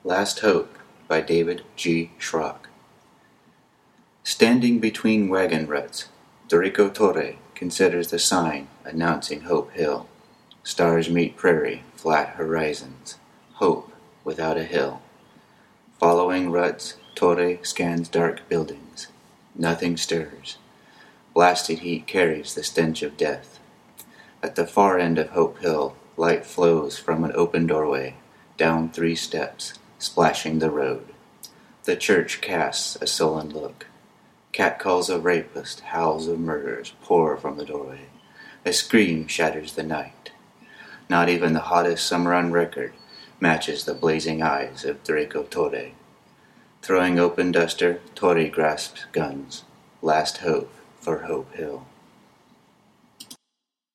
Last Hope by David G. Schrock. Standing between wagon ruts, Dorico Torre considers the sign announcing Hope Hill. Stars meet prairie, flat horizons, hope without a hill. Following ruts, Torre scans dark buildings. Nothing stirs. Blasted heat carries the stench of death. At the far end of Hope Hill, light flows from an open doorway, down 3 steps, splashing the road. The church casts a sullen look. Catcalls of rapists, howls of murderers pour from the doorway. A scream shatters the night. Not even the hottest summer on record matches the blazing eyes of Dorico Torre. Throwing open duster, Torre grasps guns. Last hope for Hope Hill.